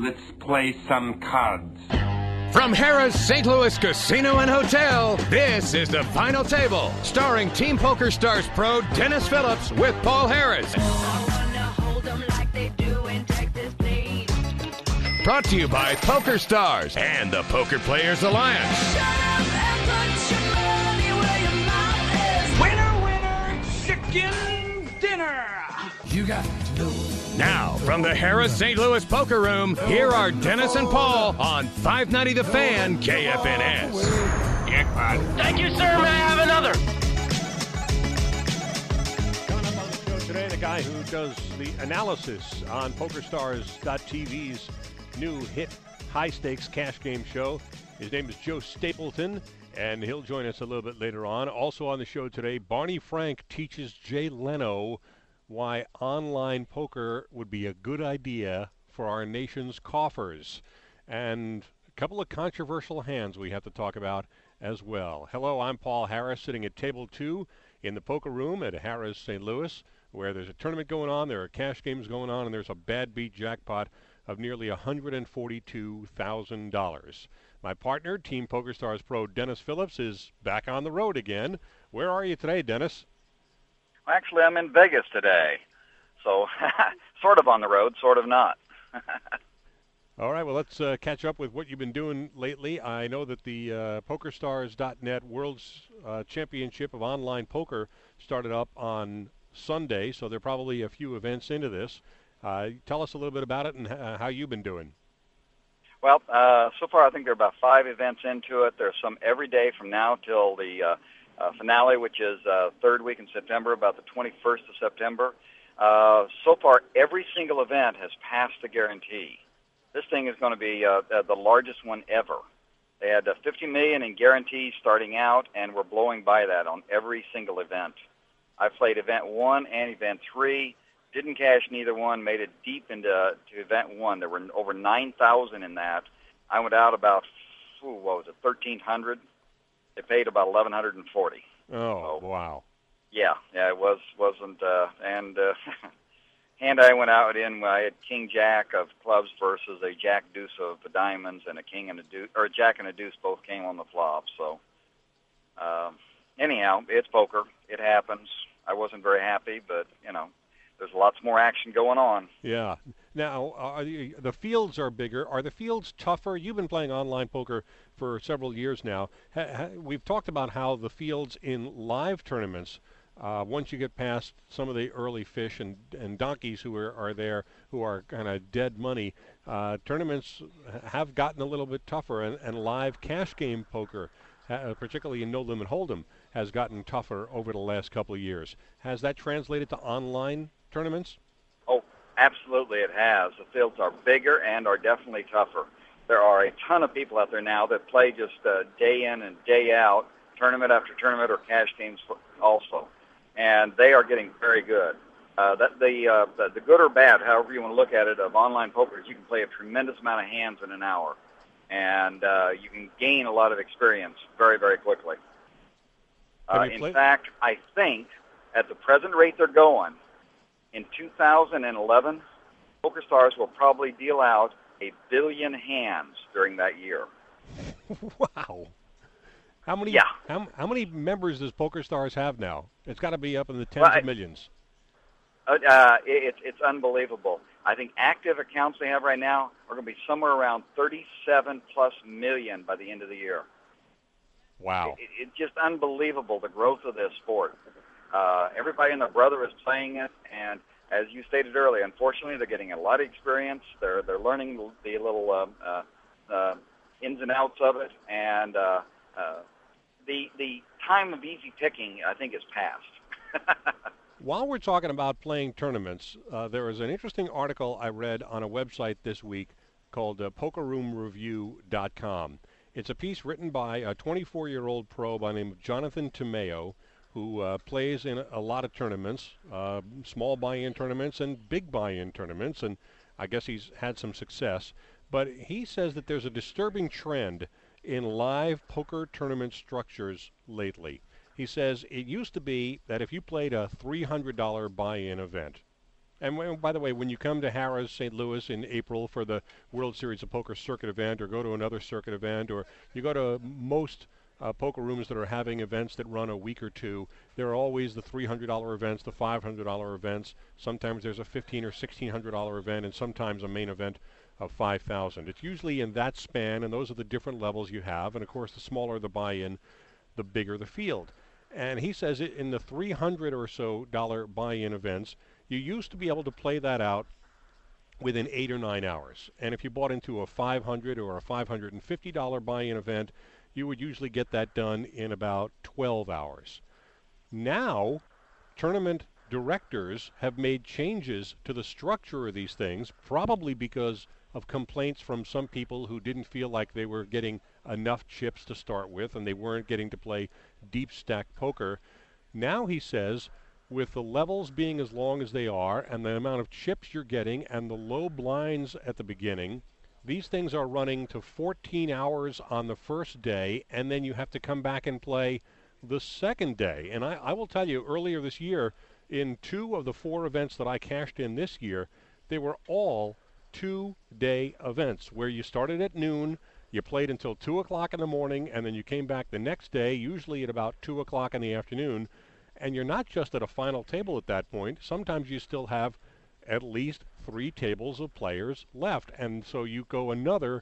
Let's play some cards. From Harrah's St. Louis Casino and Hotel, this is The Final Table, starring Team Poker Stars pro Dennis Phillips with Paul Harris. Brought to you by Poker Stars and the Poker Players Alliance. Winner, winner, chicken dinner. You got to know. Now, from the Harrah's St. Louis Poker Room, here are Dennis and Paul on 590 The Fan, KFNS. Jackpot. Thank you, sir. May I have another? Coming up on the show today, the guy who does the analysis on PokerStars.tv's new hit high-stakes cash game show. His name is Joe Stapleton, and he'll join us a little bit later on. Also on the show today, Barney Frank teaches Jay Leno why online poker would be a good idea for our nation's coffers. And a couple of controversial hands we have to talk about as well. Hello, I'm Paul Harris, sitting at table 2 in the poker room at Harrah's St. Louis, where there's a tournament going on, there are cash games going on, and there's a bad beat jackpot of nearly $142,000. My partner, Team PokerStars pro Dennis Phillips, is back on the road again. Where are you today, Dennis? Actually, I'm in Vegas today, so sort of on the road, sort of not. All right, well, let's catch up with what you've been doing lately. I know that the PokerStars.net World's Championship of Online Poker started up on Sunday, so there are probably a few events into this. Tell us a little bit about it and how you've been doing. Well, so far I think there are about 5 events into it. There's some every day from now till the finale, which is third week in September, about the 21st of September. So far, every single event has passed the guarantee. This thing is going to be the largest one ever. They had $50 million in guarantees starting out, and we're blowing by that on every single event. I played event 1 and event 3. Didn't cash neither one, made it deep into event 1. There were over 9,000 in that. I went out about, $1,300. They paid about $1,140. Oh, so, wow. Yeah, it wasn't, and I went out I had King Jack of clubs versus a Jack Deuce of diamonds, and a King and a Deuce, or a Jack and a Deuce both came on the flop. So, anyhow, it's poker. It happens. I wasn't very happy, but, there's lots more action going on. Yeah. Now, the fields are bigger. Are the fields tougher? You've been playing online poker for several years now. We've talked about how the fields in live tournaments, once you get past some of the early fish and donkeys who are there, who are kind of dead money, tournaments have gotten a little bit tougher, and live cash game poker, particularly in No Limit Hold'em, has gotten tougher over the last couple of years. Has that translated to online tournaments? Oh, absolutely it has. The fields are bigger and are definitely tougher. There are a ton of people out there now that play just day in and day out, tournament after tournament, or cash games also, and they are getting very good. The good or bad, however you want to look at it, of online poker is you can play a tremendous amount of hands in an hour, and you can gain a lot of experience very, very quickly. In fact, I think at the present rate they're going, in 2011, PokerStars will probably deal out 1 billion hands during that year. Wow. How many? Yeah. How many members does PokerStars have now? It's got to be up in the tens of millions. It's unbelievable. I think active accounts they have right now are going to be somewhere around 37+ million by the end of the year. Wow. It's just unbelievable, the growth of this sport. Everybody and their brother is playing it, and as you stated earlier, unfortunately, they're getting a lot of experience. They're learning the little ins and outs of it, and the time of easy picking, I think, is past. While we're talking about playing tournaments, there was an interesting article I read on a website this week called PokerRoomReview.com. It's a piece written by a 24-year-old pro by the name of Jonathan Tomeo, who plays in a lot of tournaments, small buy-in tournaments and big buy-in tournaments, and I guess he's had some success. But he says that there's a disturbing trend in live poker tournament structures lately. He says it used to be that if you played a $300 buy-in event, And by the way, when you come to Harrah's St. Louis in April for the World Series of Poker circuit event, or go to another circuit event, or you go to most poker rooms that are having events that run a week or two, there are always the $300 events, the $500 events. Sometimes there's a $1,500 or $1,600 event, and sometimes a main event of $5,000. It's usually in that span, and those are the different levels you have. And of course, the smaller the buy-in, the bigger the field. And he says in the $300 or so buy-in events, you used to be able to play that out within 8 or 9 hours. And if you bought into a $500 or a $550 buy-in event, you would usually get that done in about 12 hours. Now, tournament directors have made changes to the structure of these things, probably because of complaints from some people who didn't feel like they were getting enough chips to start with and they weren't getting to play deep stack poker. Now he says, with the levels being as long as they are and the amount of chips you're getting and the low blinds at the beginning, these things are running to 14 hours on the first day, and then you have to come back and play the second day. And I will tell you, earlier this year, in 2 of the 4 events that I cashed in this year, they were all 2-day events where you started at noon, you played until 2 o'clock in the morning, and then you came back the next day, usually at about 2 o'clock in the afternoon. And you're not just at a final table at that point. Sometimes you still have at least 3 tables of players left. And so you go another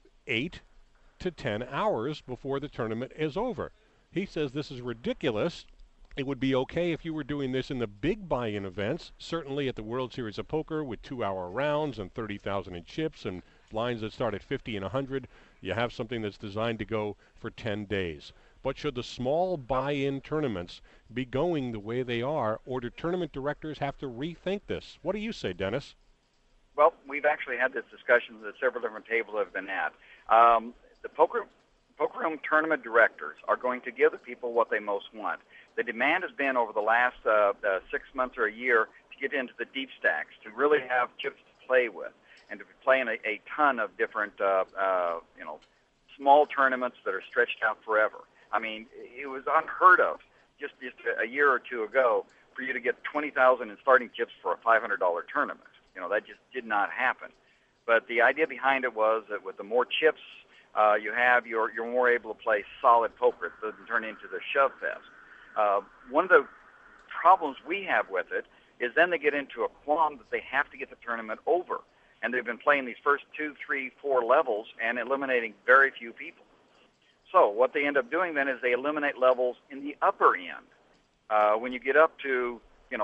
8 to 10 hours before the tournament is over. He says this is ridiculous. It would be okay if you were doing this in the big buy-in events, certainly at the World Series of Poker with 2-hour rounds and 30,000 in chips and blinds that start at 50 and 100. You have something that's designed to go for 10 days. But should the small buy-in tournaments be going the way they are, or do tournament directors have to rethink this? What do you say, Dennis? Well, we've actually had this discussion that several different tables have been at. The poker room tournament directors are going to give the people what they most want. The demand has been over the last 6 months or a year to get into the deep stacks, to really have chips to play with, and to play in a ton of different, small tournaments that are stretched out forever. I mean, it was unheard of just a year or two ago for you to get 20,000 in starting chips for a $500 tournament. That just did not happen. But the idea behind it was that with the more chips you have, you're more able to play solid poker. It doesn't turn into the shove fest. One of the problems we have with it is then they get into a qualm that they have to get the tournament over. And they've been playing these first 2, 3, 4 levels and eliminating very few people. So what they end up doing then is they eliminate levels in the upper end. When you get up to,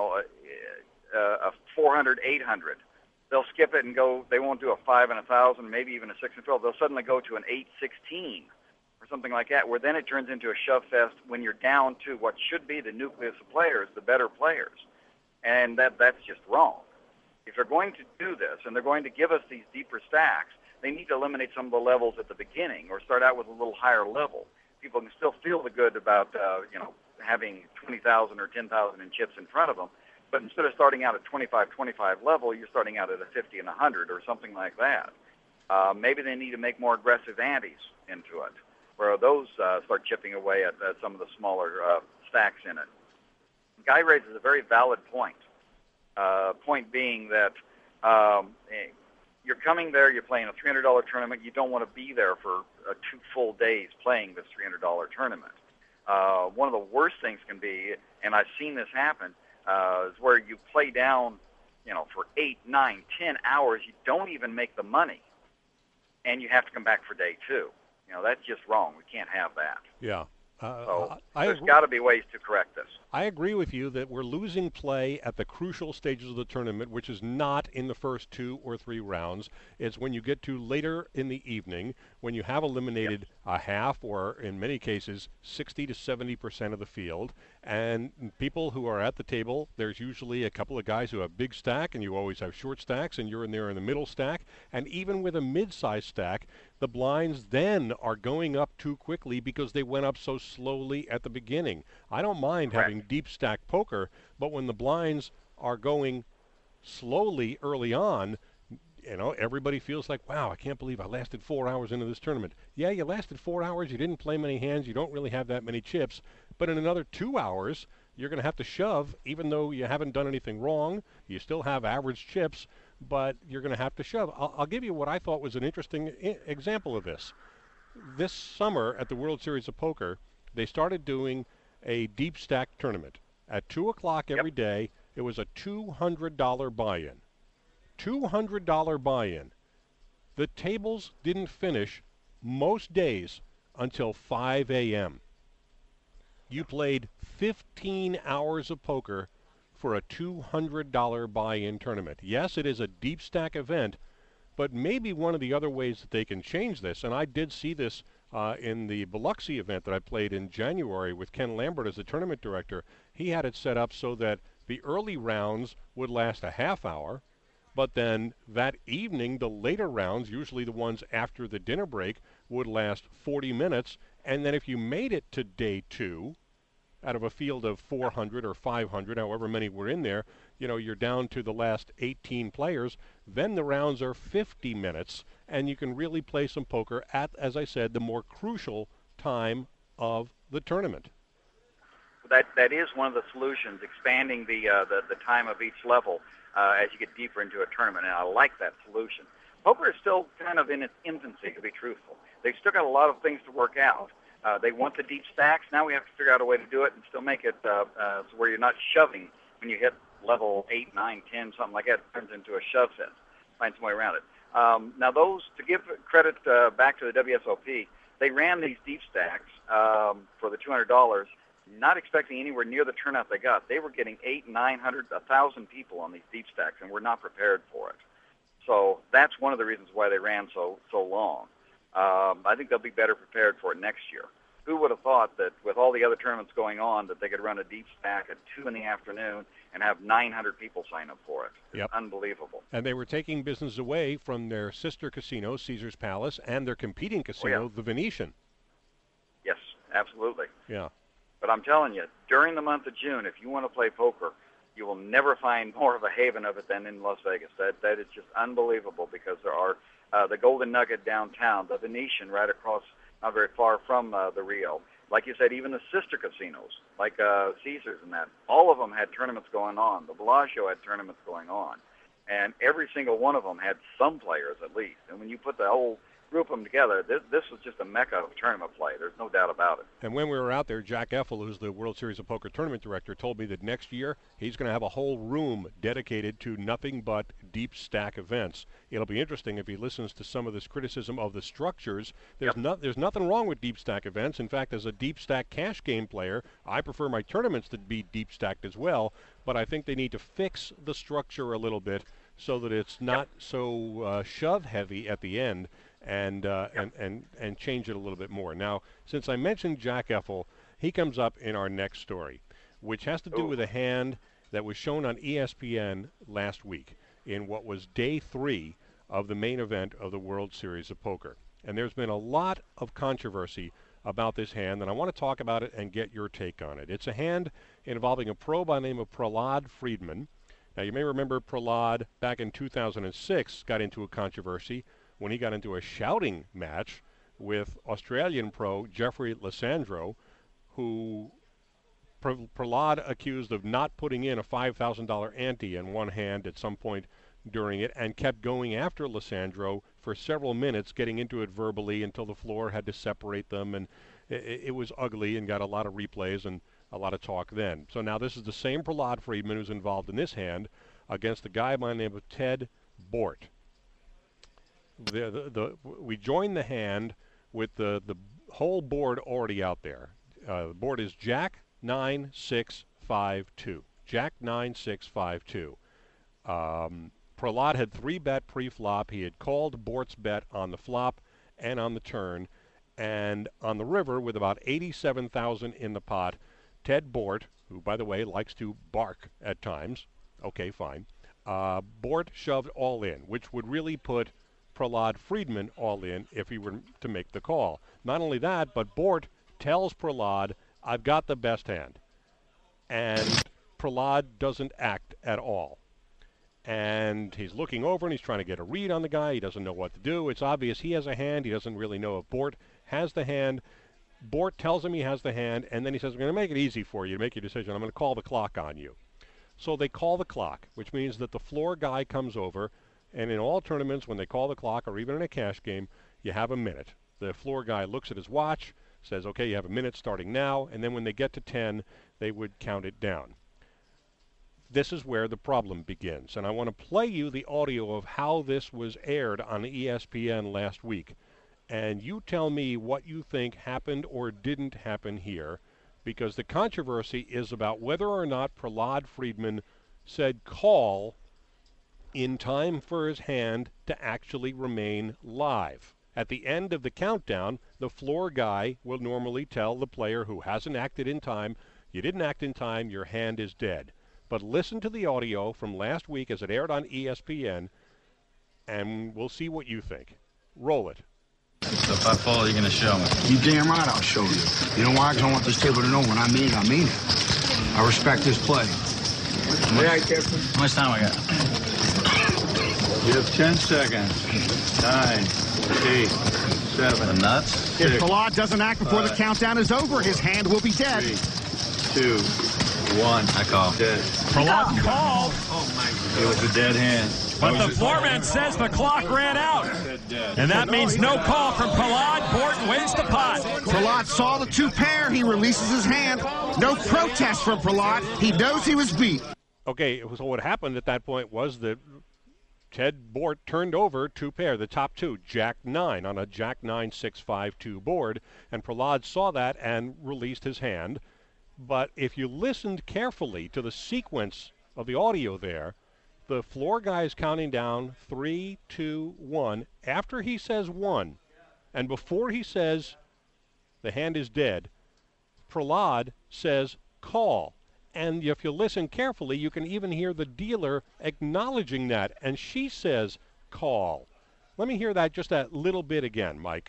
a 400, 800, they'll skip it and go, they won't do a 5 and 1,000, maybe even a 6 and 12. They'll suddenly go to an 816 or something like that, where then it turns into a shove fest when you're down to what should be the nucleus of players, the better players. And that's just wrong. If they're going to do this and they're going to give us these deeper stacks, they need to eliminate some of the levels at the beginning or start out with a little higher level. People can still feel the good about, having 20,000 or 10,000 in chips in front of them. But instead of starting out at 25 level, you're starting out at a 50 and 100 or something like that. Maybe they need to make more aggressive antes into it, where those start chipping away at some of the smaller stacks in it. Guy raises a very valid point. Point being that you're coming there, you're playing a $300 tournament. You don't want to be there for 2 full days playing this $300 tournament. One of the worst things can be, and I've seen this happen, is where you play down, for 8, 9, 10 hours. You don't even make the money, and you have to come back for day 2. That's just wrong. We can't have that. Yeah. So there's got to be ways to correct this. I agree with you that we're losing play at the crucial stages of the tournament, which is not in the first 2 or 3 rounds. It's when you get to later in the evening, when you have eliminated a half, or in many cases 60 to 70% of the field, and people who are at the table, there's usually a couple of guys who have big stack, and you always have short stacks, and you're in there in the middle stack. And even with a mid-size stack, the blinds then are going up too quickly because they went up so slowly at the beginning. I don't mind having deep stack poker, but when the blinds are going slowly early on, everybody feels like, wow, I can't believe I lasted 4 hours into this tournament. Yeah, you lasted 4 hours, you didn't play many hands, you don't really have that many chips, but in another 2 hours, you're going to have to shove, even though you haven't done anything wrong. You still have average chips, but you're going to have to shove. I'll give you what I thought was an interesting example of this. This summer at the World Series of Poker, they started doing a deep stack tournament. At 2 o'clock every day, it was a $200 buy-in. $200 buy-in. The tables didn't finish most days until 5 a.m. You played 15 hours of poker for a $200 buy-in tournament. Yes, it is a deep stack event, but maybe one of the other ways that they can change this, and I did see this in the Biloxi event that I played in January with Ken Lambert as the tournament director. He had it set up so that the early rounds would last a half hour, but then that evening, the later rounds, usually the ones after the dinner break, would last 40 minutes. And then if you made it to day 2, out of a field of 400 or 500, however many were in there, you're down to the last 18 players. Then the rounds are 50 minutes, and you can really play some poker at, as I said, the more crucial time of the tournament. That is one of the solutions, expanding the time of each level as you get deeper into a tournament, and I like that solution. Poker is still kind of in its infancy, to be truthful. They've still got a lot of things to work out. They want the deep stacks. Now we have to figure out a way to do it and still make it so where you're not shoving when you hit level 8, 9, 10, something like that. It turns into a shove set. Find some way around it. Now those, to give credit back to the WSOP, they ran these deep stacks for the $200, not expecting anywhere near the turnout they got. They were getting 800, 900, 1,000 people on these deep stacks, and were not prepared for it. So that's one of the reasons why they ran so long. I think they'll be better prepared for it next year. Who would have thought that with all the other tournaments going on that they could run a deep stack at 2 in the afternoon and have 900 people sign up for it? It's unbelievable. And they were taking business away from their sister casino, Caesars Palace, and their competing casino, the Venetian. Yes, absolutely. Yeah. But I'm telling you, during the month of June, if you want to play poker, you will never find more of a haven of it than in Las Vegas. That is just unbelievable, because there are the Golden Nugget downtown, the Venetian right across, not very far from the Rio. Like you said, even the sister casinos, like Caesars and that, all of them had tournaments going on. The Bellagio had tournaments going on. And every single one of them had some players at least. And when you put the whole group of them together, this was just a mecca of tournament play. There's no doubt about it. And when we were out there, Jack Effel, who's the World Series of Poker tournament director, told me that next year he's going to have a whole room dedicated to nothing but deep stack events. It'll be interesting if he listens to some of this criticism of the structures. There's nothing wrong with deep stack events. In fact, as a deep stack cash game player, I prefer my tournaments to be deep stacked as well, but I think they need to fix the structure a little bit so that it's not so shove heavy at the end, and change it a little bit more. Now, since I mentioned Jack Effel, he comes up in our next story, which has to do with a hand that was shown on ESPN last week in what was day 3 of the main event of the World Series of Poker. And there's been a lot of controversy about this hand, and I want to talk about it and get your take on it. It's a hand involving a pro by the name of Prahlad Friedman. Now, you may remember Prahlad back in 2006 got into a controversy when he got into a shouting match with Australian pro Jeffrey Lissandro, who Prahlad accused of not putting in a $5,000 ante in one hand at some point during it, and kept going after Lissandro for several minutes, getting into it verbally until the floor had to separate them, and it was ugly and got a lot of replays and a lot of talk then. So now this is the same Prahlad Friedman who's involved in this hand against a guy by the name of Ted Bort. We joined the hand with the whole board already out there. The board is Jack 9-6-5-2. Jack 9-6-5-2. Prahlad had 3-bet pre-flop. He had called Bort's bet on the flop and on the turn. And on the river, with about 87,000 in the pot, Ted Bort, who, by the way, likes to bark at times, okay, fine, Bort shoved all in, which would really put Prahlad Friedman all in if he were to make the call. Not only that, but Bort tells Prahlad, I've got the best hand. And Prahlad doesn't act at all. And he's looking over and he's trying to get a read on the guy. He doesn't know what to do. It's obvious he has a hand. He doesn't really know if Bort has the hand. Bort tells him he has the hand, and then he says, I'm going to make it easy for you to make your decision. I'm going to call the clock on you. So they call the clock, which means that the floor guy comes over, and in all tournaments, when they call the clock, or even in a cash game, you have a minute. The floor guy looks at his watch, says, okay, you have a minute starting now, and then when they get to 10, they would count it down. This is where the problem begins, and I want to play you the audio of how this was aired on ESPN last week, and you tell me what you think happened or didn't happen here, because the controversy is about whether or not Prahlad Friedman said call in time for his hand to actually remain live. At the end of the countdown, the floor guy will normally tell the player who hasn't acted in time, you didn't act in time, your hand is dead. But listen to the audio from last week as it aired on ESPN, and we'll see what you think. Roll it. So if I fall, you're going to show me. You damn right I'll show you. You know why? Because I want this table to know when I mean it. I respect this play. How much time I got? You have 10 seconds. 9, 8, 7. The nuts? If Prahlad doesn't act before the countdown is over, his hand will be dead. 3, 2, 1. I call. Dead. Prahlad called, It was a dead hand. but the floorman says the clock ran out. And that means no call from Prahlad. Bort wins the pot. Prahlad saw the two pair. He releases his hand. No protest from Prahlad. He knows he was beat. Okay, so what happened at that point was that Ted Bort turned over two pair, the top two, Jack 9 on a Jack 9 6-5-2 board, and Prahlad saw that and released his hand. But if you listened carefully to the sequence of the audio there, the floor guy is counting down 3, 2, 1. After he says 1, and before he says the hand is dead, Prahlad says call. And if you listen carefully, you can even hear the dealer acknowledging that, and she says call. Let me hear that just that little bit again, Mike.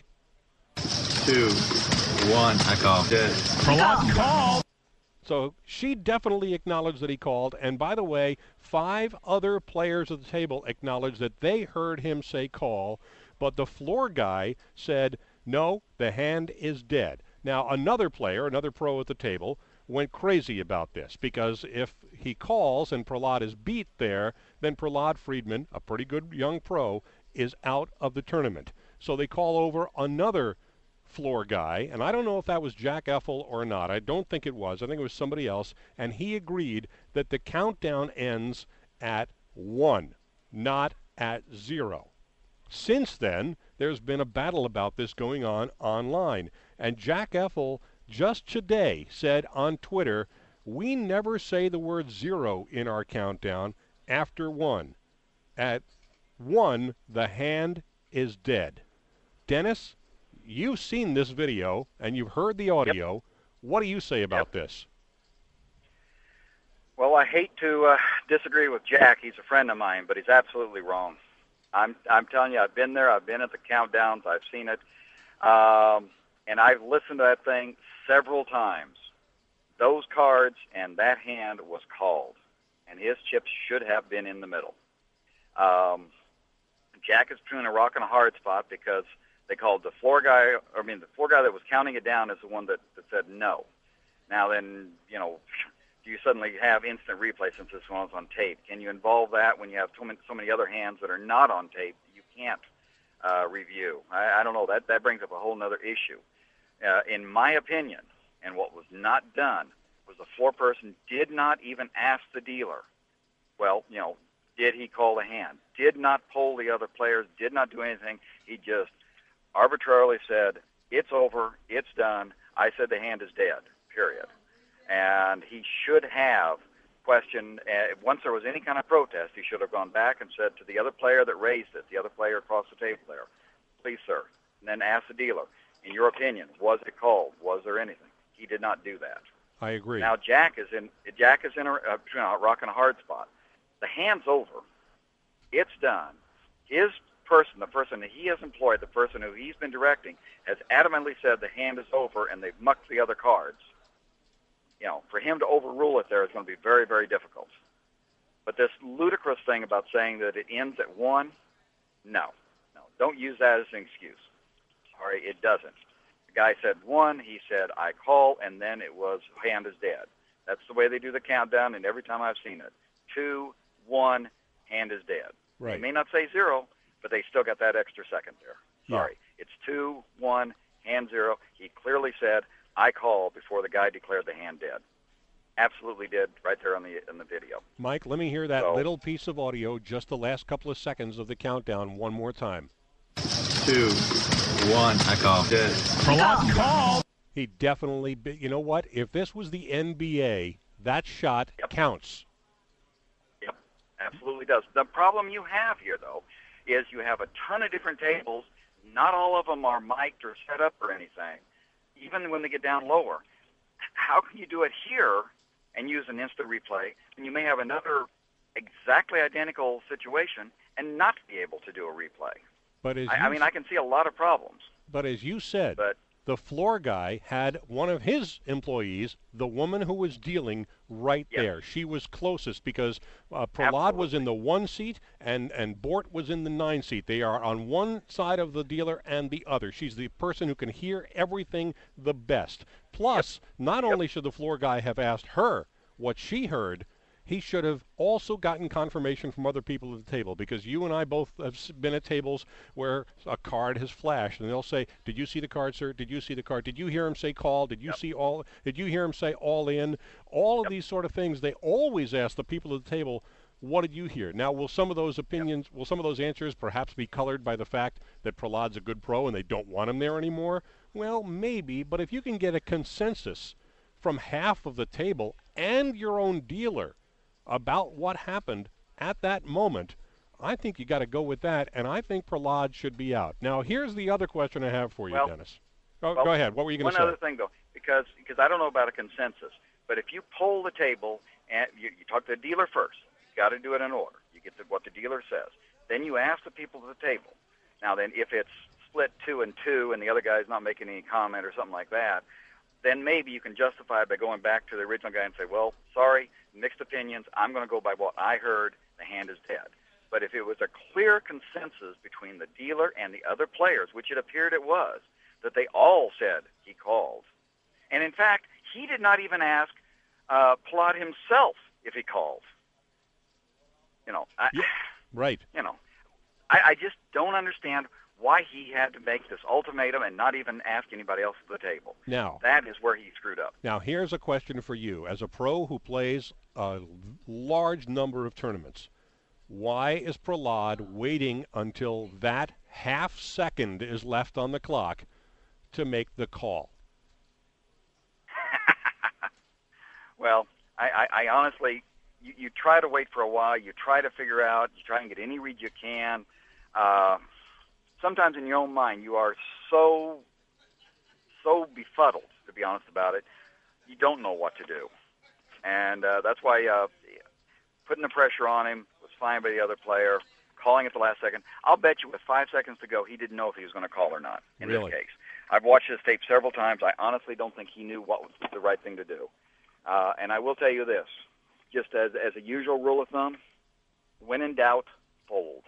2, 1. I call. Dead. Prahlad called. So she definitely acknowledged that he called. And by the way, 5 other players at the table acknowledged that they heard him say call. But the floor guy said, no, the hand is dead. Now, another player, another pro at the table, went crazy about this. Because if he calls and Prahlad is beat there, then Prahlad Friedman, a pretty good young pro, is out of the tournament. So they call over another floor guy, and I don't know if that was Jack Effel or not. I don't think it was. I think it was somebody else, and he agreed that the countdown ends at 1, not at 0. Since then, there's been a battle about this going on online, and Jack Effel just today said on Twitter, we never say the word 0 in our countdown after 1. At 1, the hand is dead. Dennis, you've seen this video, and you've heard the audio. Yep. What do you say about this? Well, I hate to disagree with Jack. He's a friend of mine, but he's absolutely wrong. I'm telling you, I've been there. I've been at the countdowns. I've seen it. And I've listened to that thing several times. Those cards and that hand was called, and his chips should have been in the middle. Jack is between a rock and a hard spot because they called the floor guy, the floor guy that was counting it down is the one that said no. Now then, do you suddenly have instant replay since this one was on tape? Can you involve that when you have so many other hands that are not on tape that you can't review? I don't know. That brings up a whole other issue. In my opinion, and what was not done, was the floor person did not even ask the dealer, well, did he call the hand? Did not poll the other players, did not do anything. He just arbitrarily said, it's over, it's done, I said the hand is dead, period. And he should have questioned, once there was any kind of protest, he should have gone back and said to the other player that raised it, the other player across the table there, please, sir, and then ask the dealer, in your opinion, was it called? Was there anything? He did not do that. I agree. Now Jack is in between a rock and a hard spot. The hand's over. It's done. His person, the person that he has employed, the person who he's been directing, has adamantly said the hand is over, and they've mucked the other cards. For him to overrule it there is going to be very, very difficult. But this ludicrous thing about saying that it ends at 1, no. Don't use that as an excuse. Sorry, it doesn't. guy said 1, he said, I call, and then it was hand is dead. That's the way they do the countdown, and every time I've seen it. 2, 1, hand is dead. Right. They may not say 0, but they still got that extra second there. Yeah. Sorry. It's 2, 1, hand 0. He clearly said, I call, before the guy declared the hand dead. Absolutely did, right there in the video. Mike, let me hear that little piece of audio, just the last couple of seconds of the countdown, one more time. 2, 1. I call. Dead. Prahlad called. He definitely, you know what? If this was the NBA, that shot counts. Yep, absolutely does. The problem you have here, though, is you have a ton of different tables. Not all of them are mic'd or set up or anything, even when they get down lower. How can you do it here and use an instant replay when you may have another exactly identical situation and not be able to do a replay? But I can see a lot of problems. But as you said, the floor guy had one of his employees, the woman who was dealing, right there. She was closest because Prahlad was in the 1 seat and Bort was in the 9 seat. They are on one side of the dealer and the other. She's the person who can hear everything the best. Plus, not only should the floor guy have asked her what she heard, he should have also gotten confirmation from other people at the table, because you and I both have been at tables where a card has flashed, and they'll say, "Did you see the card, sir? Did you see the card? Did you hear him say call? Did you see all? Did you hear him say all in?" All of these sort of things, they always ask the people at the table, "What did you hear?" Now, will some of those opinions, will some of those answers perhaps be colored by the fact that Prahlad's a good pro and they don't want him there anymore? Well, maybe, but if you can get a consensus from half of the table and your own dealer about what happened at that moment, I think you got to go with that, and I think Prahlad should be out. Now, here's the other question I have for you, Dennis. Go ahead. What were you going to say? One other thing, though, because I don't know about a consensus, but if you poll the table and you talk to the dealer first, you got to do it in order. You get what the dealer says. Then you ask the people at the table. Now, then, if it's split 2 and 2 and the other guy's not making any comment or something like that, then maybe you can justify it by going back to the original guy and say, well, sorry, mixed opinions. I'm going to go by what I heard. The hand is dead. But if it was a clear consensus between the dealer and the other players, which it appeared it was, that they all said he called. And, in fact, he did not even ask Prahlad himself if he called. Right. I just don't understand why he had to make this ultimatum and not even ask anybody else at the table. Now, that is where he screwed up. Now, here's a question for you. As a pro who plays a large number of tournaments, why is Prahlad waiting until that half second is left on the clock to make the call? Well, I honestly, you try to wait for a while. You try to figure out. You try and get any read you can. Sometimes in your own mind, you are so befuddled, to be honest about it, you don't know what to do. And that's why putting the pressure on him was fine by the other player, calling at the last second. I'll bet you with 5 seconds to go, he didn't know if he was going to call or not in this case. I've watched this tape several times. I honestly don't think he knew what was the right thing to do. And I will tell you this, just as a usual rule of thumb, when in doubt, fold.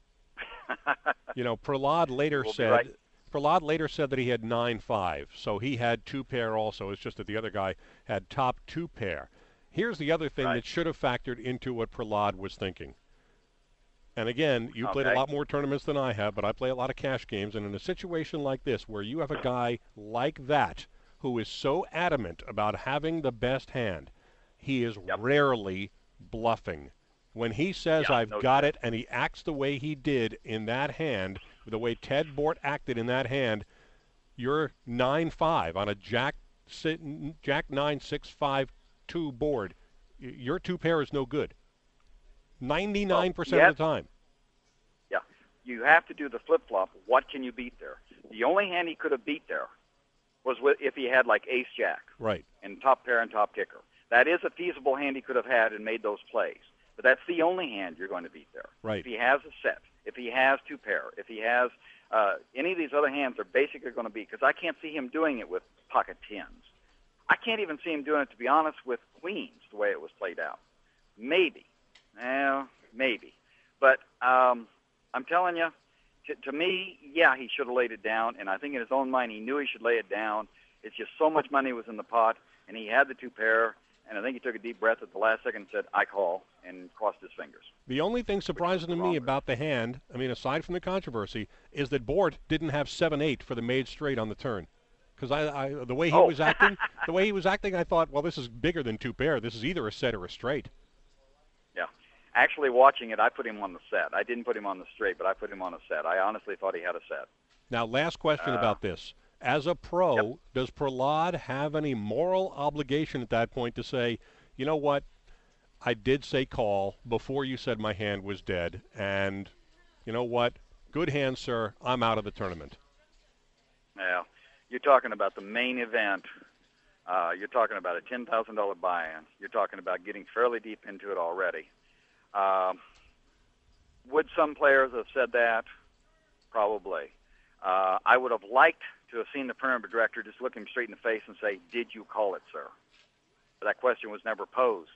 Prahlad later said Prahlad later said that he had 9-5, so he had 2 pair also. It's just that the other guy had top 2 pair. Here's the other thing that should have factored into what Prahlad was thinking. And again, you played a lot more tournaments than I have, but I play a lot of cash games, and in a situation like this where you have a guy like that who is so adamant about having the best hand, he is rarely bluffing. When he says, I've got it, and he acts the way he did in that hand, the way Ted Bort acted in that hand, you're 9-5 on a Jack 9, 6, 5, 2 board. Your 2 pair is no good. 99% of the time. Yeah. You have to do the flip-flop. What can you beat there? The only hand he could have beat there was if he had like ace-jack. Right. And top pair and top kicker. That is a feasible hand he could have had and made those plays. But that's the only hand you're going to beat there. Right. If he has a set, if he has 2 pair, if he has any of these other hands, they're basically going to be, because I can't see him doing it with pocket 10s. I can't even see him doing it, to be honest, with queens, the way it was played out. Maybe. Maybe. But I'm telling you, to me, yeah, he should have laid it down, and I think in his own mind he knew he should lay it down. It's just so much money was in the pot, and he had the 2 pair, and I think he took a deep breath at the last second and said, I call, and crossed his fingers. The only thing surprising to me about the hand, I mean, aside from the controversy, is that Bort didn't have 7-8 for the made straight on the turn. Because the way he was acting, I thought, well, this is bigger than 2 pair. This is either a set or a straight. Yeah. Actually, watching it, I put him on the set. I didn't put him on the straight, but I put him on a set. I honestly thought he had a set. Now, last question about this. As a pro, does Prahlad have any moral obligation at that point to say, you know what, I did say call before you said my hand was dead, and you know what, good hand, sir, I'm out of the tournament? Yeah. You're talking about the main event. You're talking about a $10,000 buy-in. You're talking about getting fairly deep into it already. Would some players have said that? Probably. I would have liked to have seen the tournament director just look him straight in the face and say, did you call it, sir? But that question was never posed.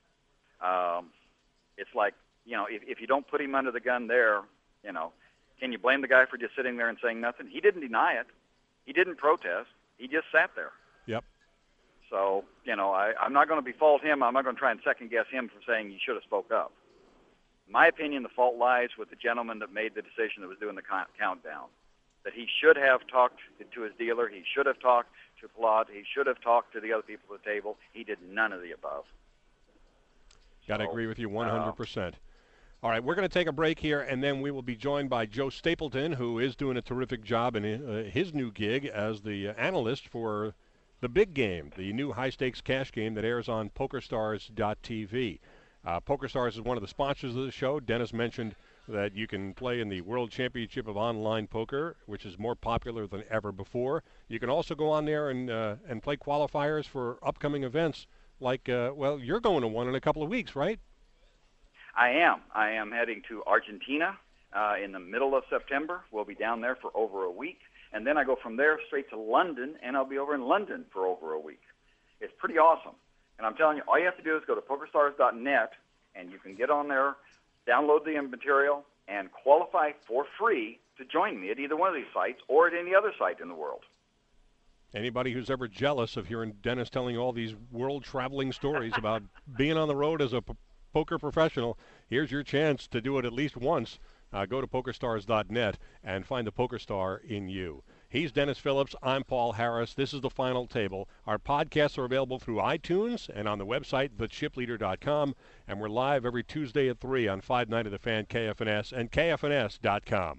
It's like, if you don't put him under the gun there, can you blame the guy for just sitting there and saying nothing? He didn't deny it. He didn't protest. He just sat there. Yep. So, I'm not going to default him. I'm not going to try and second-guess him for saying you should have spoke up. In my opinion, the fault lies with the gentleman that made the decision that was doing the countdown, that he should have talked to his dealer. He should have talked to Prahlad. He should have talked to the other people at the table. He did none of the above. Got to agree with you 100%. All right, we're going to take a break here, and then we will be joined by Joe Stapleton, who is doing a terrific job in his new gig as the analyst for the big game, the new high-stakes cash game that airs on PokerStars.tv. PokerStars is one of the sponsors of the show. Dennis mentioned that you can play in the World Championship of Online Poker, which is more popular than ever before. You can also go on there and play qualifiers for upcoming events like, you're going to one in a couple of weeks, right? I am. I am heading to Argentina in the middle of September. We'll be down there for over a week. And then I go from there straight to London, and I'll be over in London for over a week. It's pretty awesome. And I'm telling you, all you have to do is go to PokerStars.net, and you can get on there, download the material, and qualify for free to join me at either one of these sites or at any other site in the world. Anybody who's ever jealous of hearing Dennis telling all these world-traveling stories about being on the road as a poker professional, here's your chance to do it at least once. Go to PokerStars.net and find the PokerStar in you. He's Dennis Phillips. I'm Paul Harris. This is The Final Table. Our podcasts are available through iTunes and on the website, thechipleader.com. And we're live every Tuesday at 3 on 590 The Fan, KFNS, and KFNS.com.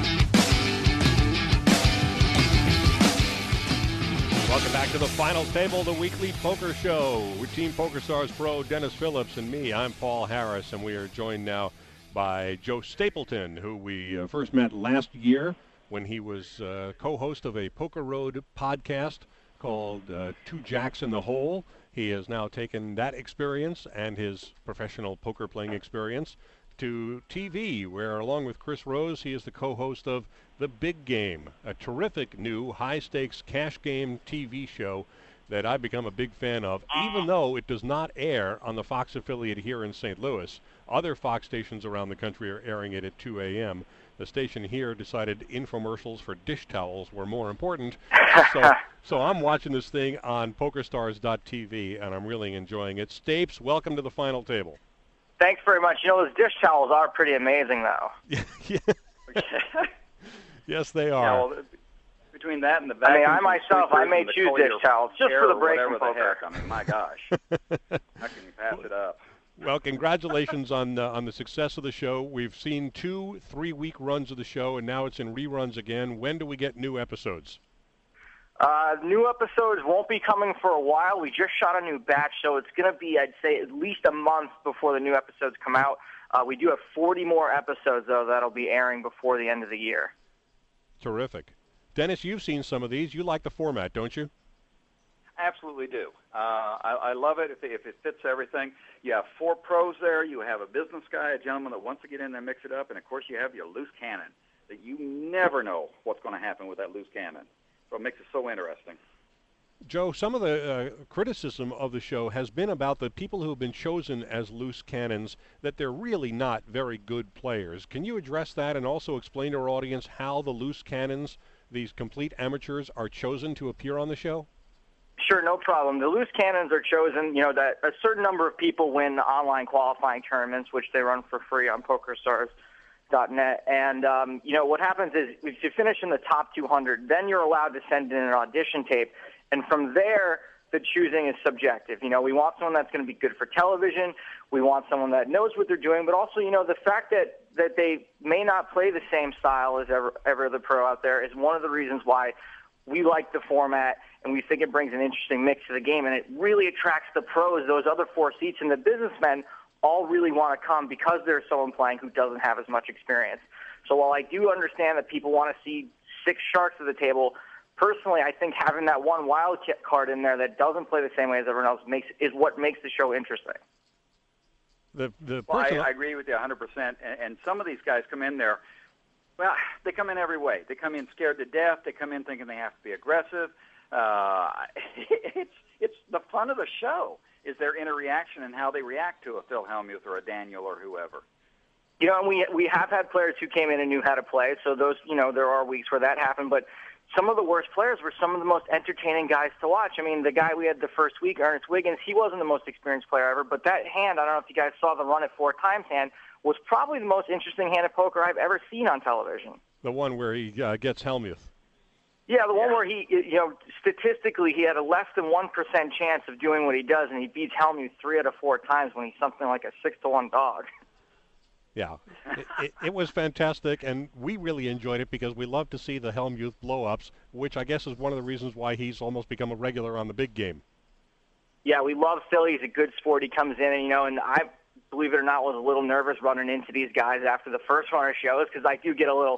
Welcome back to The Final Table, the weekly poker show with Team PokerStars pro Dennis Phillips and me. I'm Paul Harris, and we are joined now by Joe Stapleton, who we first met last year when he was co-host of a Poker Road podcast called Two Jacks in the Hole. He has now taken that experience and his professional poker playing experience to TV, where along with Chris Rose, he is the co-host of The Big Game, a terrific new high-stakes cash game TV show that I've become a big fan of, even though it does not air on the Fox affiliate here in St. Louis. Other Fox stations around the country are airing it at 2 a.m. The station here decided infomercials for dish towels were more important, so I'm watching this thing on PokerStars.tv, and I'm really enjoying it. Stapes, welcome to The Final Table. Thanks very much. Those dish towels are pretty amazing, though. Yes, they are. Yeah, well, between that and the vacuum, I myself, I may choose dish towels just for the break from poker. I mean, my gosh. How can you pass it up? Well, congratulations on the success of the show. We've seen 2 3-week runs of the show, and now it's in reruns again. When do we get new episodes? New episodes won't be coming for a while. We just shot a new batch, so it's going to be, I'd say, at least a month before the new episodes come out. We do have 40 more episodes, though, that'll be airing before the end of the year. Terrific. Dennis, you've seen some of these. You like the format, don't you? Absolutely do. I love it if it fits everything. You have 4 pros there. You have a business guy, a gentleman that wants to get in there and mix it up, and, of course, you have your loose cannon that you never know what's going to happen with that loose cannon. So it makes it so interesting. Joe, some of the criticism of the show has been about the people who have been chosen as loose cannons, that they're really not very good players. Can you address that and also explain to our audience how the loose cannons, these complete amateurs, are chosen to appear on the show? Sure, no problem. The loose cannons are chosen, that a certain number of people win online qualifying tournaments, which they run for free on PokerStars.net. And, what happens is if you finish in the top 200, then you're allowed to send in an audition tape. And from there, the choosing is subjective. We want someone that's going to be good for television. We want someone that knows what they're doing. But also, the fact that they may not play the same style as every other pro out there is one of the reasons why we like the format, and we think it brings an interesting mix to the game. And it really attracts the pros, those other 4 seats, and the businessmen all really want to come because there's someone playing who doesn't have as much experience. So while I do understand that people want to see 6 sharks at the table, personally, I think having that one wild card in there that doesn't play the same way as everyone else is what makes the show interesting. I agree with you 100%. And some of these guys come in there, well, they come in every way. They come in scared to death. They come in thinking they have to be aggressive. It's the fun of the show is their interaction and how they react to a Phil Hellmuth or a Daniel or whoever. And we have had players who came in and knew how to play. So those, there are weeks where that happened, but some of the worst players were some of the most entertaining guys to watch. I mean, the guy we had the first week, Ernest Wiggins, he wasn't the most experienced player ever, but that hand, I don't know if you guys saw the run at 4 times hand, was probably the most interesting hand of poker I've ever seen on television. The one where he gets Hellmuth. Yeah, the one where he, statistically he had a less than 1% chance of doing what he does, and he beats Hellmuth 3 out of 4 times when he's something like a 6-1 dog. Yeah, it was fantastic, and we really enjoyed it because we love to see the Hellmuth blow-ups, which I guess is one of the reasons why he's almost become a regular on the big game. Yeah, we love Phil. He's a good sport. He comes in, and I, believe it or not, was a little nervous running into these guys after the first one of our shows because I do get a little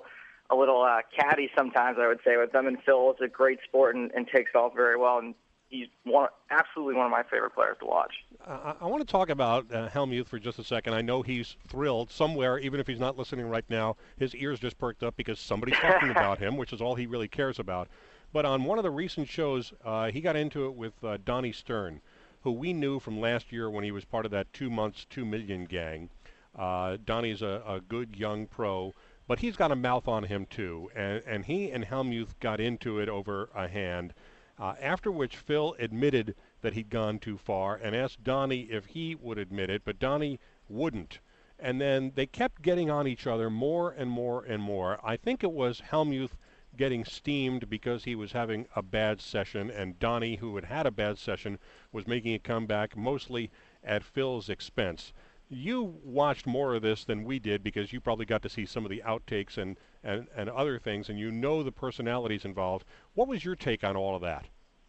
catty sometimes, I would say, with them. And Phil is a great sport and takes off very well, and he's absolutely one of my favorite players to watch. I want to talk about Hellmuth for just a second. I know he's thrilled somewhere, even if he's not listening right now. His ears just perked up because somebody's talking about him, which is all he really cares about. But on one of the recent shows, he got into it with Donnie Stern, who we knew from last year when he was part of that 2 months, 2 million gang. Donnie's a good young pro, but he's got a mouth on him too. And he and Hellmuth got into it over a hand. After which Phil admitted that he'd gone too far and asked Donnie if he would admit it, but Donnie wouldn't. And then they kept getting on each other more and more and more. I think it was Hellmuth getting steamed because he was having a bad session, and Donnie, who had had a bad session, was making a comeback mostly at Phil's expense. You watched more of this than we did because you probably got to see some of the outtakes and other things, and you know the personalities involved. What was your take on all of that?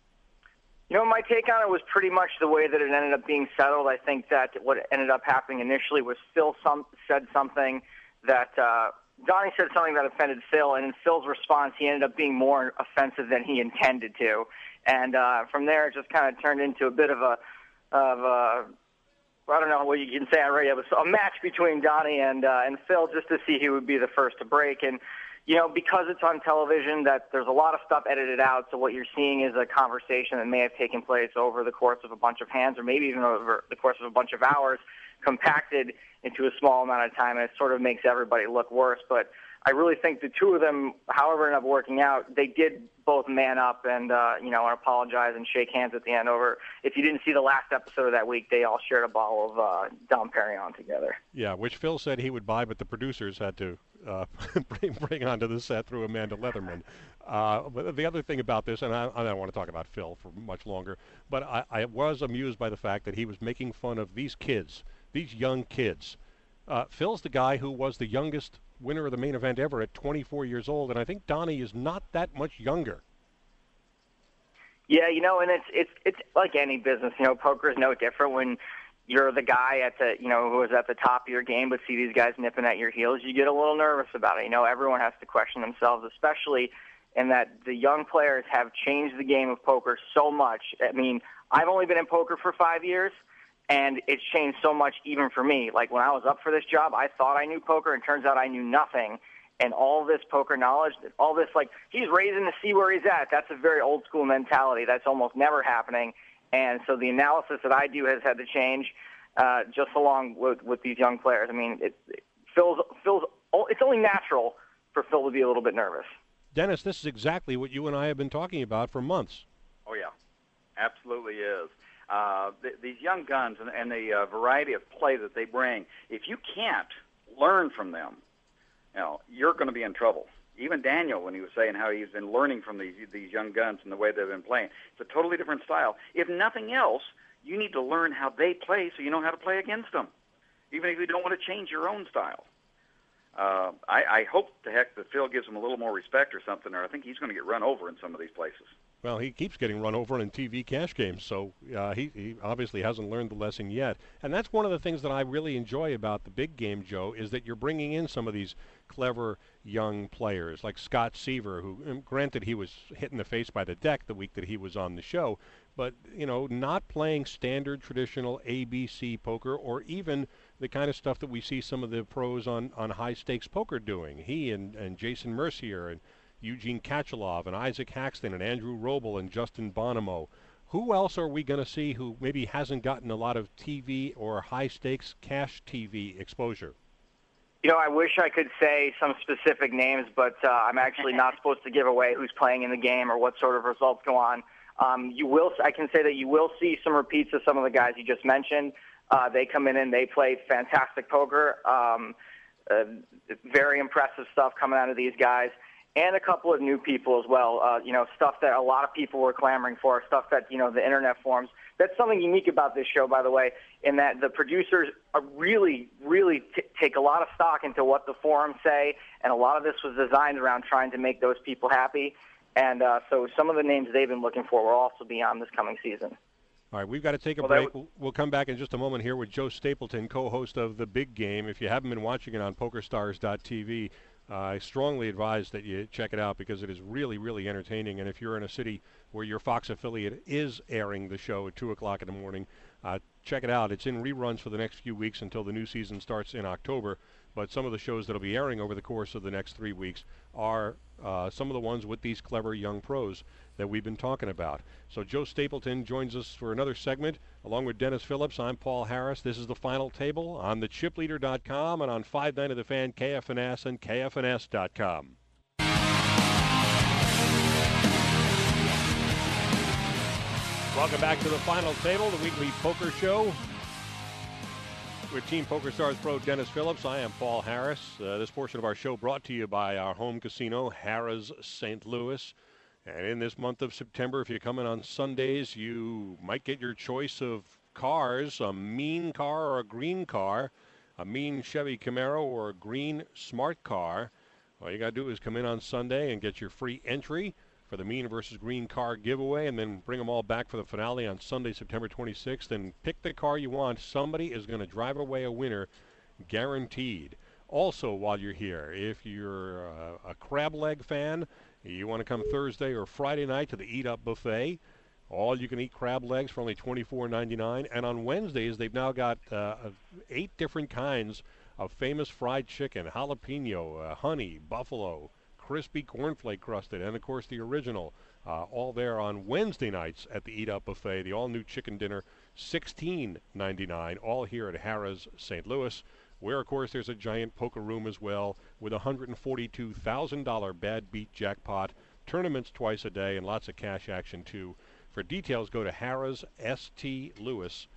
My take on it was pretty much the way that it ended up being settled. I think that what ended up happening initially was Phil said something that Donnie said something that offended Phil, and in Phil's response, he ended up being more offensive than he intended to. And from there, it just kind of turned into a bit of a I don't know what you can say on radio, but a match between Donnie and Phil just to see who would be the first to break. And, because it's on television, that there's a lot of stuff edited out, so what you're seeing is a conversation that may have taken place over the course of a bunch of hands or maybe even over the course of a bunch of hours compacted into a small amount of time, and it sort of makes everybody look worse. But I really think the two of them, however it ended up working out, they did both man up and, apologize and shake hands at the end over. If you didn't see the last episode of that week, they all shared a bottle of Dom Perignon together. Yeah, which Phil said he would buy, but the producers had to bring onto the set through Amanda Leatherman. But the other thing about this, and I don't want to talk about Phil for much longer, but I was amused by the fact that he was making fun of these kids, these young kids. Phil's the guy who was the youngest winner of the main event ever at 24 years old, and I think Donnie is not that much younger. Yeah, and it's like any business. Poker is no different. When you're the guy at the, who is at the top of your game, but see these guys nipping at your heels, you get a little nervous about it. Everyone has to question themselves, especially in that the young players have changed the game of poker so much. I mean, I've only been in poker for 5 years, and it's changed so much even for me. Like when I was up for this job, I thought I knew poker, and turns out I knew nothing. and all this poker knowledge, all this, like, he's raising to see where he's at. That's a very old school mentality. That's almost never happening. And so the analysis that I do has had to change just along with these young players. I mean, Phil's it's only natural for Phil to be a little bit nervous. Dennis, this is exactly what you and I have been talking about for months. Oh, yeah. Absolutely is. These young guns and the variety of play that they bring, if you can't learn from them, you're going to be in trouble. Even Daniel, when he was saying how he's been learning from these young guns and the way they've been playing, it's a totally different style. If nothing else, you need to learn how they play so you know how to play against them, even if you don't want to change your own style. I hope to heck that Phil gives him a little more respect or something, or I think he's going to get run over in some of these places. Well, he keeps getting run over in TV cash games, so he obviously hasn't learned the lesson yet. And that's one of the things that I really enjoy about the big game, Joe, is that you're bringing in some of these clever young players, like Scott Seaver, who, granted, he was hit in the face by the deck the week that he was on the show, but, not playing standard traditional ABC poker or even the kind of stuff that we see some of the pros on high-stakes poker doing. He and Jason Mercier and Eugene Kachalov and Isaac Haxton and Andrew Roble and Justin Bonomo. Who else are we going to see who maybe hasn't gotten a lot of TV or high-stakes cash TV exposure? I wish I could say some specific names, but I'm actually not supposed to give away who's playing in the game or what sort of results go on. I can say that you will see some repeats of some of the guys you just mentioned. They come in and they play fantastic poker. Very impressive stuff coming out of these guys. And a couple of new people as well, stuff that a lot of people were clamoring for, stuff that, the internet forums. That's something unique about this show, by the way, in that the producers are really take a lot of stock into what the forums say, and a lot of this was designed around trying to make those people happy. And so some of the names they've been looking for will also be on this coming season. All right, we've got to take a break. We'll come back in just a moment here with Joe Stapleton, co-host of The Big Game. If you haven't been watching it on PokerStars.tv, I strongly advise that you check it out because it is really, really entertaining. And if you're in a city where your Fox affiliate is airing the show at 2 o'clock in the morning, check it out. It's in reruns for the next few weeks until the new season starts in October. But some of the shows that will be airing over the course of the next 3 weeks are some of the ones with these clever young pros that we've been talking about. So Joe Stapleton joins us for another segment. Along with Dennis Phillips, I'm Paul Harris. This is The Final Table on thechipleader.com and on 590 The Fan, KFNS, and KFNS.com. Welcome back to The Final Table, the weekly poker show with Team PokerStars pro Dennis Phillips. I am Paul Harris. This portion of our show brought to you by our home casino, Harrah's St. Louis. And in this month of September, if you come in on Sundays, you might get your choice of cars, a mean car or a green car, a mean Chevy Camaro or a green smart car. All you got to do is come in on Sunday and get your free entry for the mean versus green car giveaway, and then bring them all back for the finale on Sunday, September 26th, and pick the car you want. Somebody is going to drive away a winner, guaranteed. Also, while you're here, if you're a crab leg fan, you want to come Thursday or Friday night to the Eat Up Buffet. All you can eat crab legs for only $24.99. And on Wednesdays, they've now got 8 different kinds of famous fried chicken, jalapeno, honey, buffalo, crispy cornflake crusted, and of course the original. All there on Wednesday nights at the Eat Up Buffet. The all-new chicken dinner, $16.99. All here at Harrah's St. Louis, where, of course, there's a giant poker room as well with a $142,000 bad beat jackpot, tournaments twice a day, and lots of cash action, too. For details, go to Harrah's St. Louis,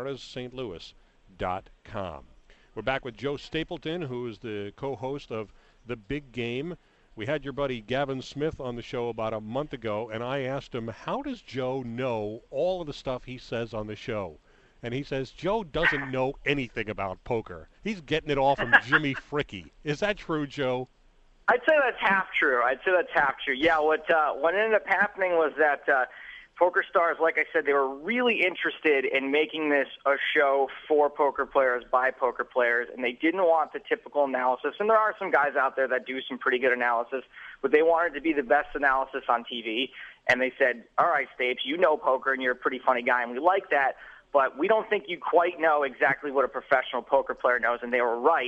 harrahsstlouis.com. We're back with Joe Stapleton, who is the co-host of The Big Game. We had your buddy Gavin Smith on the show about a month ago, and I asked him, how does Joe know all of the stuff he says on the show? And he says, Joe doesn't know anything about poker. He's getting it all from Jimmy Fricke. Is that true, Joe? I'd say that's half true. Yeah, what ended up happening was that PokerStars, like I said, they were really interested in making this a show for poker players by poker players, and they didn't want the typical analysis. And there are some guys out there that do some pretty good analysis, but they wanted to be the best analysis on TV. And they said, all right, Stapes, you know poker, and you're a pretty funny guy, and we like that, but we don't think you quite know exactly what a professional poker player knows. And they were right.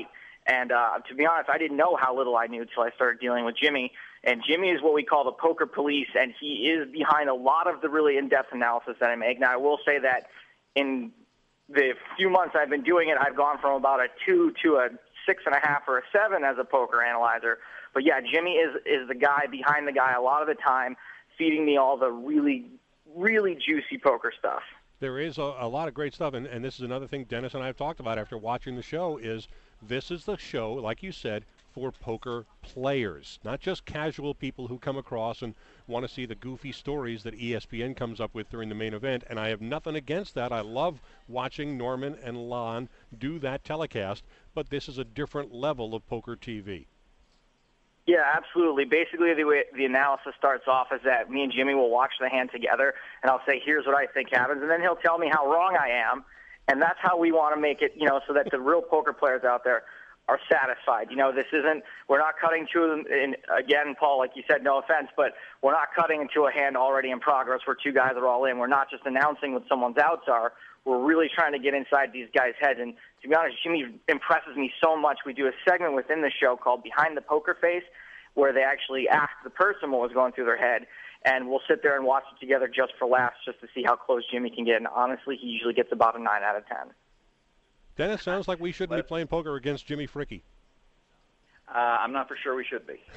And to be honest, I didn't know how little I knew until I started dealing with Jimmy. And Jimmy is what we call the poker police, and he is behind a lot of the really in-depth analysis that I make. Now, I will say that in the few months I've been doing it, I've gone from about a 2 to a 6.5 or a 7 as a poker analyzer. But yeah, Jimmy is the guy behind the guy a lot of the time, feeding me all the really, really juicy poker stuff. There is a lot of great stuff, and this is another thing Dennis and I have talked about after watching the show, is this is the show, like you said, for poker players, not just casual people who come across and want to see the goofy stories that ESPN comes up with during the main event, and I have nothing against that. I love watching Norman and Lon do that telecast, but this is a different level of poker TV. Yeah, absolutely. Basically, the way the analysis starts off is that me and Jimmy will watch the hand together, and I'll say, here's what I think happens, and then he'll tell me how wrong I am, and that's how we want to make it, so that the real poker players out there are satisfied. We're not cutting to them, and again, Paul, like you said, no offense, but we're not cutting into a hand already in progress where two guys are all in. We're not just announcing what someone's outs are. We're really trying to get inside these guys' heads, and to be honest, Jimmy impresses me so much. We do a segment within the show called Behind the Poker Face, where they actually ask the person what was going through their head, and we'll sit there and watch it together just for laughs, just to see how close Jimmy can get, and honestly, he usually gets about a 9 out of 10. Dennis, sounds like we shouldn't be playing poker against Jimmy Fricke. I'm not for sure we should be.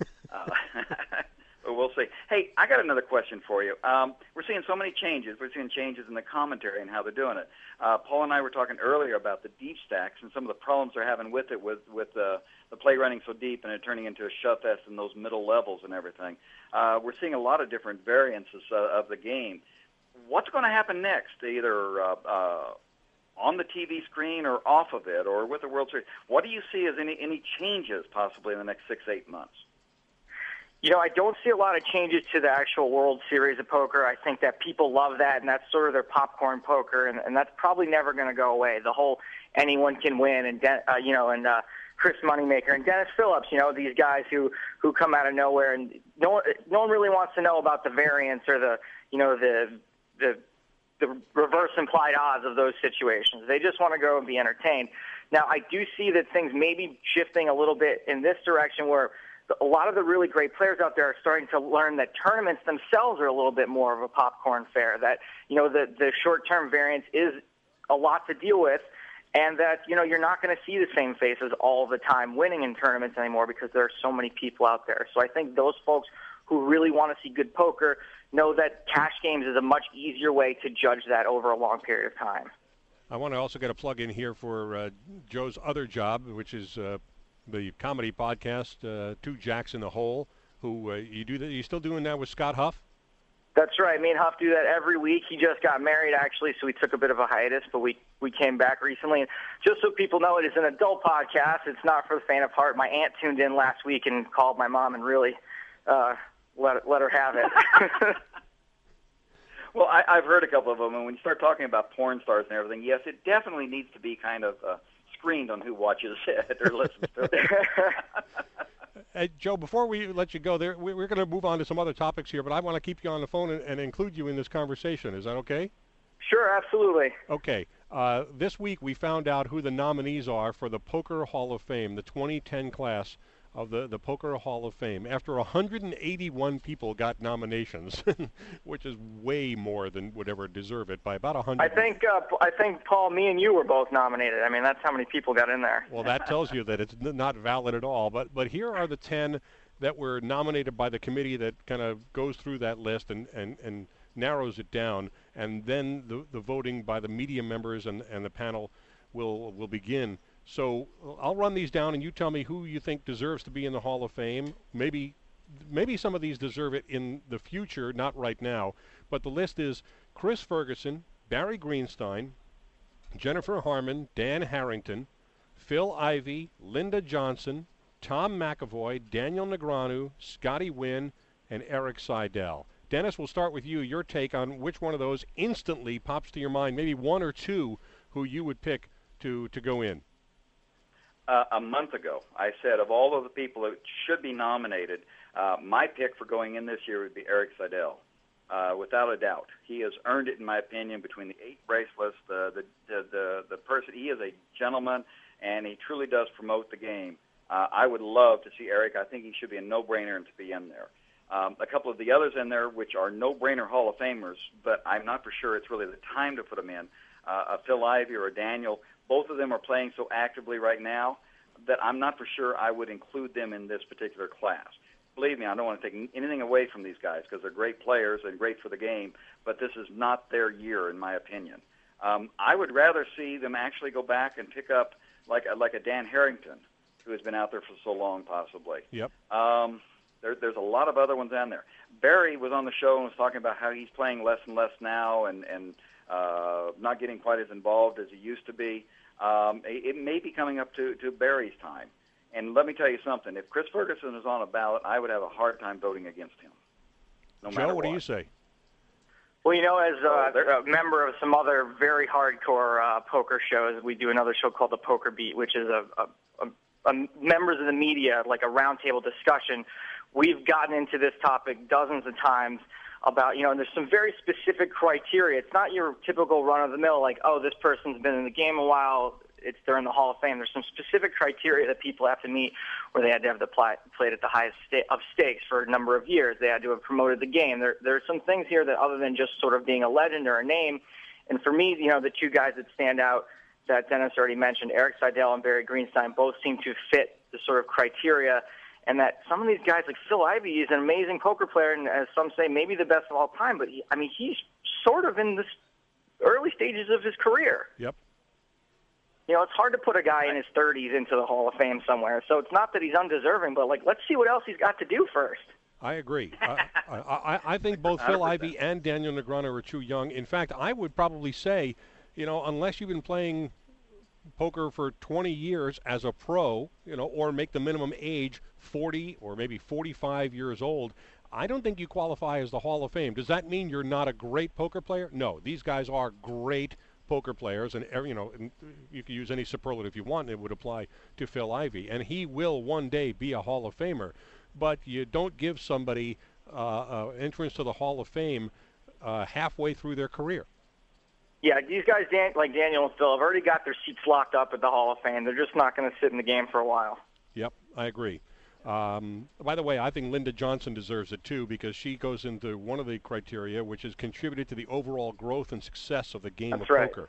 But we'll see. Hey, I got another question for you. We're seeing so many changes. We're seeing changes in the commentary and how they're doing it. Paul and I were talking earlier about the deep stacks and some of the problems they're having with it, with the play running so deep and it turning into a shove fest in those middle levels and everything. We're seeing a lot of different variances of the game. What's going to happen next, either on the TV screen or off of it, or with the World Series? What do you see as any changes possibly in the next 6-8 months? I don't see a lot of changes to the actual World Series of Poker. I think that people love that, and that's sort of their popcorn poker, and that's probably never going to go away. The whole anyone can win, and Chris Moneymaker and Dennis Phillips, these guys who come out of nowhere, and no one really wants to know about the variance or the reverse implied odds of those situations. They just want to go and be entertained. Now, I do see that things may be shifting a little bit in this direction, where a lot of the really great players out there are starting to learn that tournaments themselves are a little bit more of a popcorn fare, that, the short-term variance is a lot to deal with, and that, you're not going to see the same faces all the time winning in tournaments anymore because there are so many people out there. So I think those folks who really want to see good poker know that cash games is a much easier way to judge that over a long period of time. I want to also get a plug in here for Joe's other job, which is the comedy podcast, Two Jacks in the Hole. You still doing that with Scott Huff? That's right. Me and Huff do that every week. He just got married, actually, so we took a bit of a hiatus, but we came back recently. And just so people know, it is an adult podcast. It's not for the faint of heart. My aunt tuned in last week and called my mom and really let her have it. Well, I've heard a couple of them, and when you start talking about porn stars and everything, yes, it definitely needs to be kind of screened on who watches it or listens to it. Hey, Joe, before we let you go, we're going to move on to some other topics here, but I want to keep you on the phone and include you in this conversation. Is that okay? Sure, absolutely. Okay. This week we found out who the nominees are for the Poker Hall of Fame, the 2010 class of the Poker Hall of Fame. After 181 people got nominations, which is way more than would ever deserve it, by about 100. I think Paul, me and you were both nominated. I mean, that's how many people got in there. Well, that tells you that it's not valid at all. But here are the 10 that were nominated by the committee that kind of goes through that list and narrows it down, and then the voting by the media members and the panel will begin. So I'll run these down, and you tell me who you think deserves to be in the Hall of Fame. Maybe some of these deserve it in the future, not right now. But the list is Chris Ferguson, Barry Greenstein, Jennifer Harmon, Dan Harrington, Phil Ivey, Linda Johnson, Tom McAvoy, Daniel Negreanu, Scotty Wynn, and Eric Seidel. Dennis, we'll start with you. Your take on which one of those instantly pops to your mind, maybe one or two who you would pick to go in. A month ago, I said of all of the people that should be nominated, my pick for going in this year would be Eric Seidel, without a doubt. He has earned it, in my opinion, between the 8 bracelets, the person. He is a gentleman, and he truly does promote the game. I would love to see Eric. I think he should be a no-brainer to be in there. A couple of the others in there, which are no-brainer Hall of Famers, but I'm not for sure it's really the time to put them in. A Phil Ivey or a Daniel, both of them are playing so actively right now that I'm not for sure I would include them in this particular class. Believe me, I don't want to take anything away from these guys because they're great players and great for the game, but this is not their year, in my opinion. I would rather see them actually go back and pick up like a Dan Harrington, who has been out there for so long, possibly. Yep. There's a lot of other ones down there. Barry was on the show and was talking about how he's playing less and less now and not getting quite as involved as he used to be. It may be coming up to Barry's time. And let me tell you something. If Chris Ferguson is on a ballot, I would have a hard time voting against him. No matter Joe, what do you say? Well, you know, as a member of some other very hardcore poker shows, we do another show called The Poker Beat, which is a members of the media, like a roundtable discussion. We've gotten into this topic dozens of times about, you know, and there's some very specific criteria. It's not your typical run-of-the-mill, like, oh, this person's been in the game a while, they're in the Hall of Fame. There's some specific criteria that people have to meet where they had to have played at the highest of stakes for a number of years. They had to have promoted the game. There are some things here that other than just sort of being a legend or a name, and for me, you know, the two guys that stand out that Dennis already mentioned, Eric Seidel and Barry Greenstein, both seem to fit the sort of criteria, and that some of these guys, like Phil Ivey, is an amazing poker player, and as some say, maybe the best of all time, but he's sort of in the early stages of his career. Yep. You know, it's hard to put a guy in his 30s into the Hall of Fame somewhere. So it's not that he's undeserving, but, like, let's see what else he's got to do first. I agree. I think both 100%. Phil Ivey and Daniel Negreanu are too young. In fact, I would probably say, you know, unless you've been playing poker for 20 years as a pro, you know, or make the minimum age 40 or maybe 45 years old, I don't think you qualify as the Hall of Fame. Does that mean you're not a great poker player? No, these guys are great poker players, and you know, and you can use any superlative you want, and it would apply to Phil Ivey, and he will one day be a Hall of Famer. But you don't give somebody entrance to the Hall of Fame halfway through their career. Yeah, these guys, like Daniel and Phil, have already got their seats locked up at the Hall of Fame. They're just not going to sit in the game for a while. Yep, I agree. By the way, I think Linda Johnson deserves it too, because she goes into one of the criteria, which has contributed to the overall growth and success of the game of poker.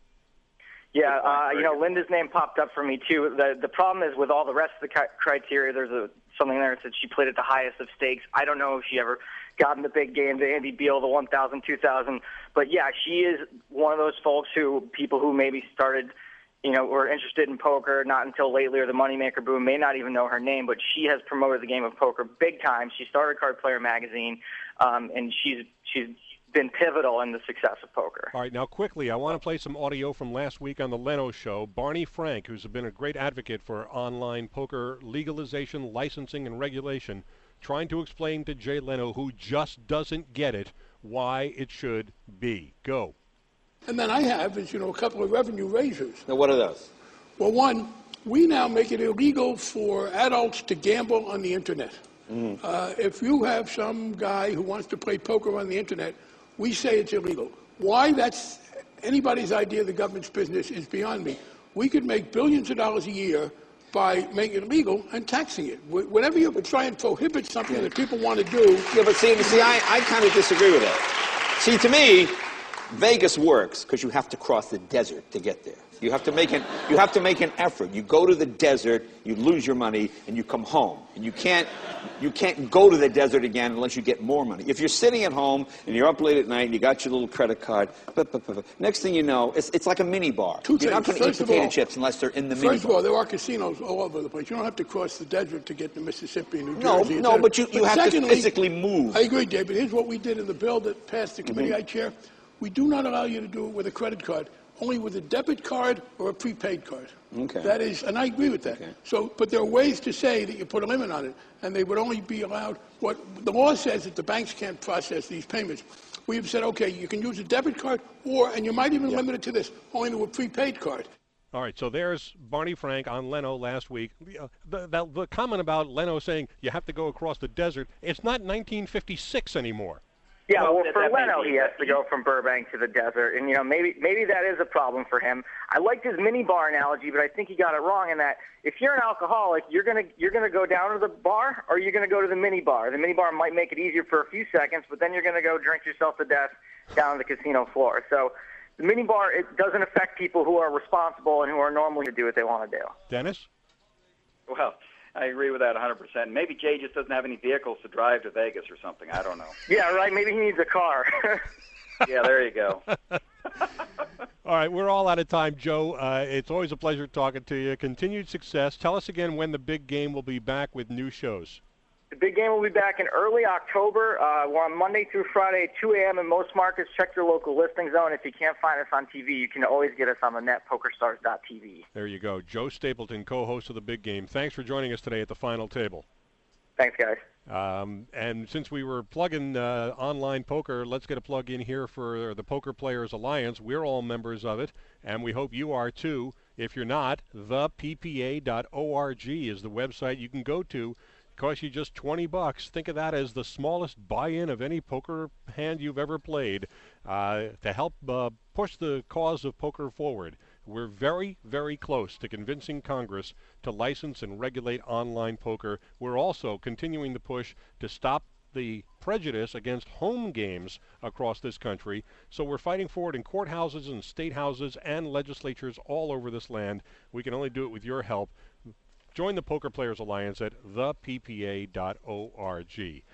Yeah, you know, Linda's name popped up for me too. The problem is with all the rest of the criteria, there's something there that said she played at the highest of stakes. I don't know if she ever got in the big game, the Andy Beal, the 1,000, 2,000. But yeah, she is one of those folks people who maybe started, you know, were interested in poker not until lately, or the Moneymaker boom, may not even know her name, but she has promoted the game of poker big time. She started Card Player Magazine, and she's been pivotal in the success of poker. All right, now quickly, I want to play some audio from last week on the Leno Show. Barney Frank, who's been a great advocate for online poker legalization, licensing, and regulation, trying to explain to Jay Leno, who just doesn't get it, why it should be. Go. And then I have, as you know, a couple of revenue raisers. Now, what are those? Well, one, we now make it illegal for adults to gamble on the Internet. If you have some guy who wants to play poker on the Internet, we say it's illegal. Why that's anybody's idea of the government's business is beyond me. We could make billions of dollars a year by making it legal and taxing it. Whenever you try and prohibit something that people want to do... Yeah, but see, I kind of disagree with that. See, to me, Vegas works because you have to cross the desert to get there. You have to make an effort. You go to the desert, you lose your money, and you come home. And you can't go to the desert again unless you get more money. If you're sitting at home and you're up late at night and you got your little credit card, next thing you know, it's like a mini bar. You're not going to eat potato chips unless they're in the mini bar. First of all, there are casinos all over the place. You don't have to cross the desert to get to Mississippi and New Jersey. No, but you have to physically move. I agree, David. Here's what we did in the bill that passed the committee I chair. We do not allow you to do it with a credit card, only with a debit card or a prepaid card. Okay. That is, and I agree with that. Okay. So, but there are ways to say that you put a limit on it, and they would only be allowed. What the law says that the banks can't process these payments. We have said, okay, you can use a debit card, and you might even limit it to this, only to a prepaid card. All right, so there's Barney Frank on Leno last week. The comment about Leno saying you have to go across the desert, it's not 1956 anymore. Yeah, well, for Leno, he has to go from Burbank to the desert, and maybe that is a problem for him. I liked his mini bar analogy, but I think he got it wrong in that if you're an alcoholic, you're gonna go down to the bar or you're gonna go to the mini bar. The mini bar might make it easier for a few seconds, but then you're gonna go drink yourself to death down on the casino floor. So the mini bar, it doesn't affect people who are responsible and who are normally to do what they want to do. Dennis? Well, I agree with that 100%. Maybe Jay just doesn't have any vehicles to drive to Vegas or something. I don't know. Yeah, right. Maybe he needs a car. Yeah, there you go. All right, we're all out of time, Joe. It's always a pleasure talking to you. Continued success. Tell us again when the big game will be back with new shows. The big game will be back in early October. We're on Monday through Friday at 2 a.m. in most markets. Check your local listing zone. If you can't find us on TV, you can always get us on the net, PokerStars.tv. There you go. Joe Stapleton, co-host of the big game. Thanks for joining us today at the final table. Thanks, guys. And since we were plugging online poker, let's get a plug in here for the Poker Players Alliance. We're all members of it, and we hope you are too. If you're not, theppa.org is the website you can go to. Costs you just $20. Think of that as the smallest buy-in of any poker hand you've ever played to help push the cause of poker forward. We're very, very close to convincing Congress to license and regulate online poker. We're also continuing the push to stop the prejudice against home games across this country. So we're fighting for it in courthouses and state houses and legislatures all over this land. We can only do it with your help. Join the Poker Players Alliance at theppa.org.